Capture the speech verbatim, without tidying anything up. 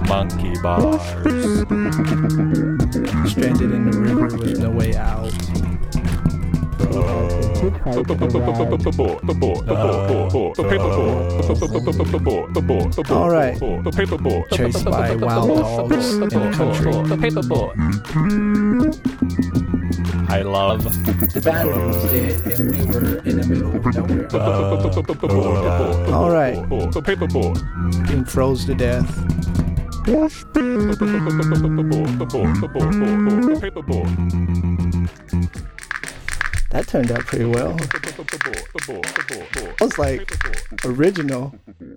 Monkey bars. Stranded in the river with no way out. All right. Chased by wild dogs in the country. I love The battery was dead and we were in the middle of nowhere. All right. Being froze to death. That turned out pretty well. That was like original.